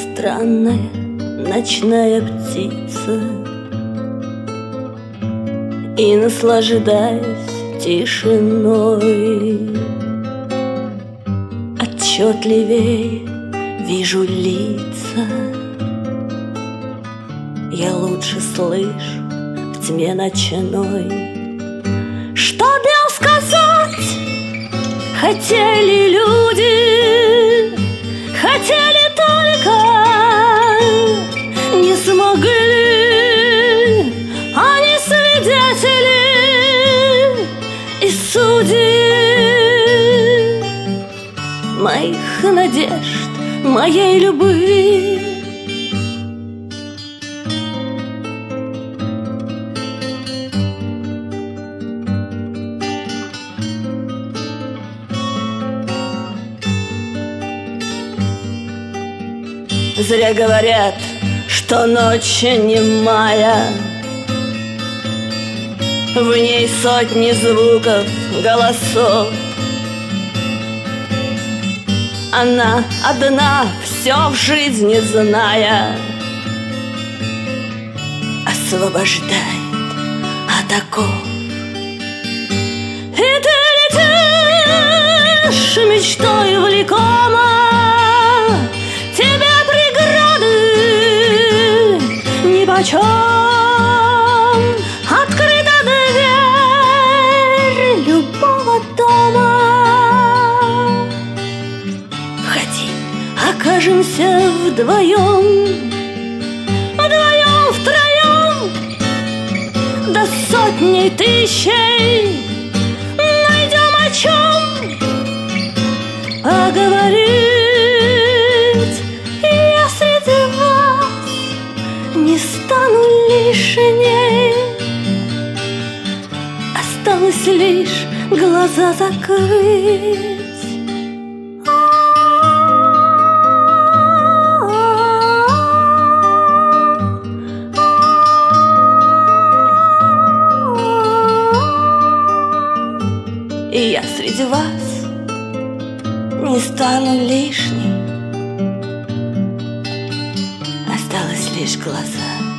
странная ночная птица, и наслаждаясь тишиной, отчетливее вижу лица. Я лучше слышу в тьме ночной. Что бел сказать хотели люди, хотели только, не смогли они свидетели и судьи моих надежд, моей любви. Зря говорят, что ночь немая, в ней сотни звуков, голосов. Она одна, все в жизни зная, освобождает от оков. И ты летишь мечтой влекома, тебе преграды нипочем. Открыта дверь любого дома. Входи, окажемся вдвоем, вдвоем, втроем, до сотни тысячей найдем о чем поговорить. И я среди вас не стану лишней, осталось лишь глаза закрыть. И я среди вас не стану лишней, осталось лишь глаза